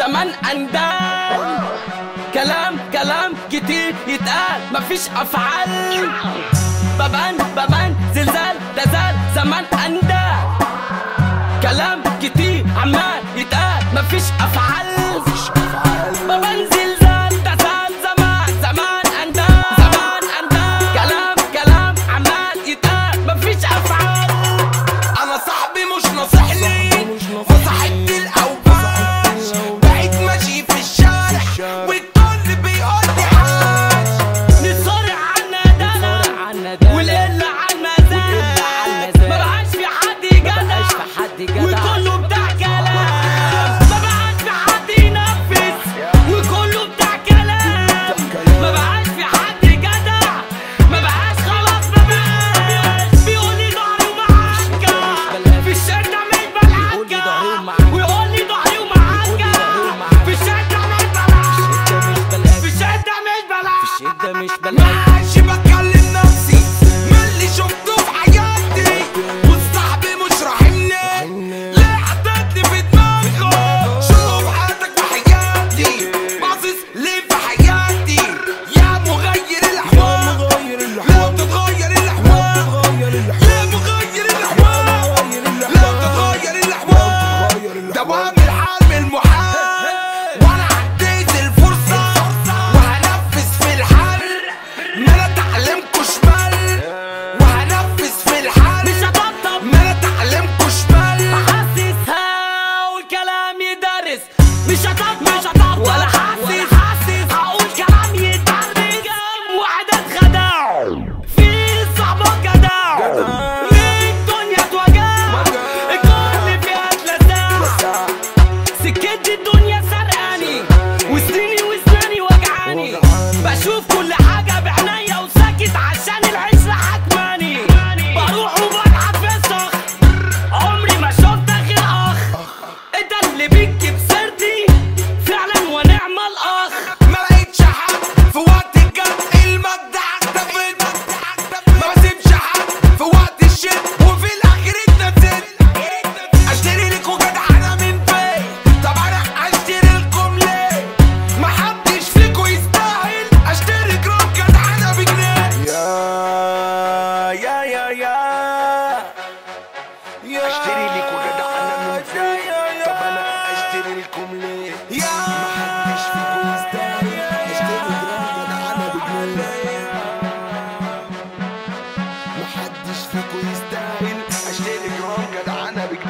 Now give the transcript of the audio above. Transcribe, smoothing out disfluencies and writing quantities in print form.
زمان أندال، كلام كتير يتقال مفيش أفعال. ببان زلزال دزال زمان أندال، كلام كتير عمال يتقال مفيش أفعال. ببان زلزال دزال زمان أندال، كلام عمال يتقال مفيش أفعال. أنا صاحبي مش ناصحني وصاحبتي الأوباش، بقيت ماشي في الشارع والكل بيقول لي عاش. نتصارع عالندالة والقلة عالمزاج، مبقاش في حد جدع وكله بتاع كلام. مبقاش في حد ينفذ وكله بتاع كلام. مبقاش في حد جدع، مبقاش خلاص مبقاش. بيقولي ضهري ومعاكة في الشدة مش بلعكة، ويقولي ضهري ومعاكة في الشدة مش بلعكة، في الشدة مش بلعكة. معادش بكلم نفسي من اللي شفته في حياتي، وصاحبي مش راحمني ليه حطيتني في دماغه. شوف حياتك وحياتي، باصص ليه في حياتي يا مغير الأحوال. لو تتغير الأحوال، يا مغير الأحوال، لو تتغير الأحوال. دوام الحال من المحال، وأنا عديت الفرصة وهنفذ في الحل. ما انا اتعلمكوا شمال وهنفذ في الحل، مش هطبطب ما انا اتعلمكوا شمال. حاسسها والكلام يدرس، مش هطبطب ولا حاسس هقول كلام يدرس. واحد اتخدع في صاحبه جدع، ليه الدنيا توجع الكل فيها اتلسع. سكت الدنيا سرقاني وسنيني واسناني وجعاني، بشوف كل حاجة بعناية وساكت عشان العشرة حكماني. بروح وبضحك في الصخر، عمري ما شفت غير أخ. انت اللي بيكي بسيرتي فعلا ونعم الأخ. ما لقيتش حد في وقت الجد، المادة اختفت. ما بسيبش حد في وقت الشد، وفي الاخر اتنسيت. اشتري لكوا جدعنة من فين؟ طب انا اشتري لكم ليه؟ محدش فيكوا يستاهل اشتري جرام جدعنة بجنيه. اشتري لكوا جدعنة من فين؟ طب انا اشتري لكم ليه؟ محدش فيكوا يستاهل اشتري جرام جدعنة بجنيه. محدش فيكوا يستاهل اشتري جرام جدعنة بجنيه.